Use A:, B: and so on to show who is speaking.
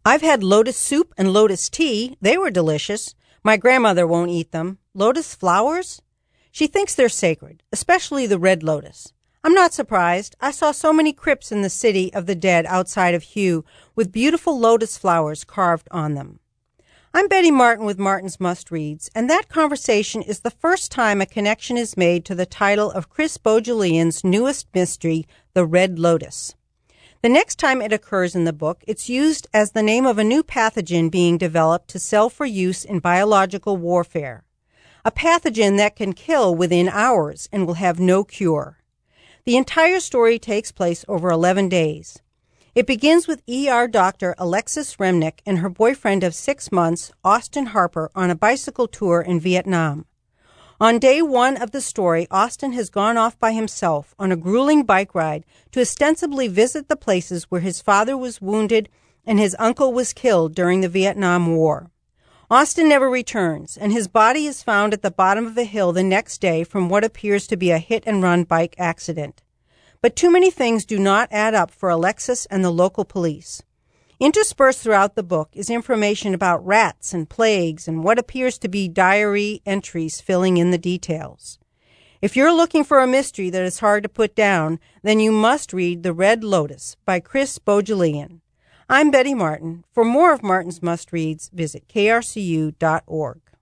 A: I've had lotus soup and lotus tea. They were delicious. My grandmother won't eat them. Lotus flowers? She thinks they're sacred, especially the red lotus. I'm not surprised. I saw so many crypts in the city of the dead outside of Hugh with beautiful lotus flowers carved on them. I'm Betty Martin with Martin's Must Reads, and that conversation is the first time a connection is made to the title of Chris Bohjalian's newest mystery, The Red Lotus. The next time it occurs in the book, it's used as the name of a new pathogen being developed to sell for use in biological warfare. A pathogen that can kill within hours and will have no cure. The entire story takes place over 11 days. It begins with ER doctor Alexis Remnick and her boyfriend of 6 months, Austin Harper, on a bicycle tour in Vietnam. On day 1 of the story, Austin has gone off by himself on a grueling bike ride to ostensibly visit the places where his father was wounded and his uncle was killed during the Vietnam War. Austin never returns, and his body is found at the bottom of a hill the next day from what appears to be a hit-and-run bike accident. But too many things do not add up for Alexis and the local police. Interspersed throughout the book is information about rats and plagues and what appears to be diary entries filling in the details. If you're looking for a mystery that is hard to put down, then you must read The Red Lotus by Chris Bohjalian. I'm Betty Martin. For more of Martin's Must Reads, visit krcu.org.